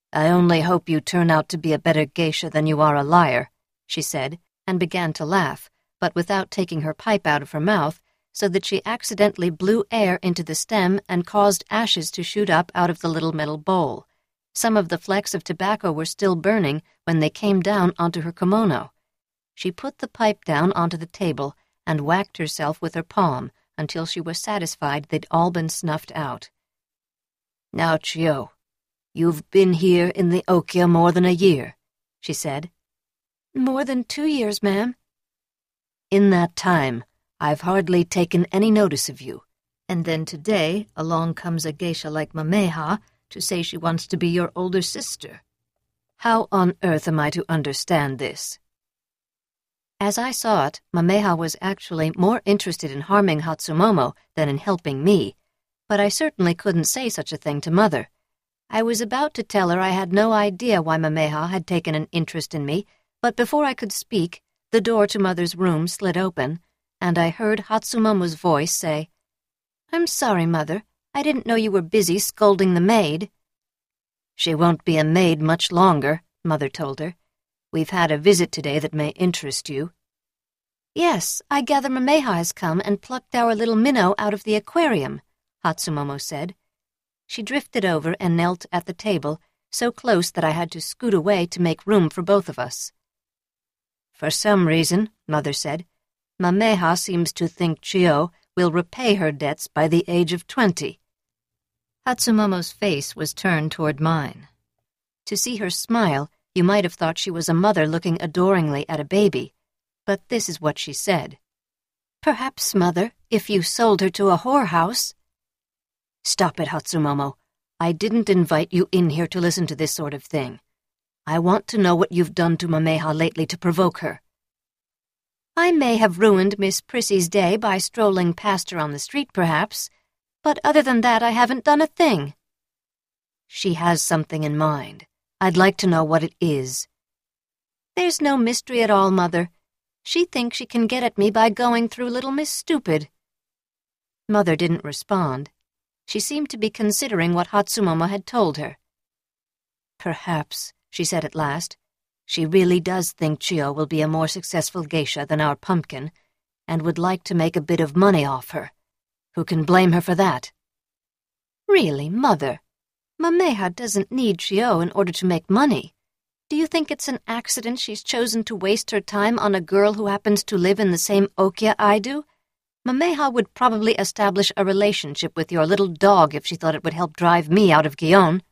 "I only hope you turn out to be a better geisha than you are a liar," she said, and began to laugh, but without taking her pipe out of her mouth, so that she accidentally blew air into the stem and caused ashes to shoot up out of the little metal bowl. Some of the flecks of tobacco were still burning when they came down onto her kimono. She put the pipe down onto the table and whacked herself with her palm until she was satisfied they'd all been snuffed out. "Now, Chiyo, you've been here in the Okya more than a year," she said. "More than 2 years, ma'am." "In that time, I've hardly taken any notice of you, and then today along comes a geisha like Mameha to say she wants to be your older sister. How on earth am I to understand this?" As I saw it, Mameha was actually more interested in harming Hatsumomo than in helping me, but I certainly couldn't say such a thing to Mother. I was about to tell her I had no idea why Mameha had taken an interest in me, but before I could speak, the door to Mother's room slid open, and I heard Hatsumomo's voice say, "I'm sorry, Mother. I didn't know you were busy scolding the maid." "She won't be a maid much longer," Mother told her. "We've had a visit today that may interest you." "Yes, I gather Mameha has come and plucked our little minnow out of the aquarium," Hatsumomo said. She drifted over and knelt at the table, so close that I had to scoot away to make room for both of us. "For some reason," Mother said, "Mameha seems to think Chiyo will repay her debts by the age of 20. Hatsumomo's face was turned toward mine. To see her smile, you might have thought she was a mother looking adoringly at a baby, but this is what she said. "Perhaps, Mother, if you sold her to a whorehouse." "Stop it, Hatsumomo. I didn't invite you in here to listen to this sort of thing. I want to know what you've done to Mameha lately to provoke her." "I may have ruined Miss Prissy's day by strolling past her on the street, perhaps, but other than that I haven't done a thing." "She has something in mind. I'd like to know what it is." "There's no mystery at all, Mother. She thinks she can get at me by going through little Miss Stupid." Mother didn't respond. She seemed to be considering what Hatsumomo had told her. "Perhaps," she said at last, "she really does think Chiyo will be a more successful geisha than our pumpkin, and would like to make a bit of money off her. Who can blame her for that?" "Really, Mother, Mameha doesn't need Chiyo in order to make money. Do you think it's an accident she's chosen to waste her time on a girl who happens to live in the same Okya I do? Mameha would probably establish a relationship with your little dog if she thought it would help drive me out of Gion."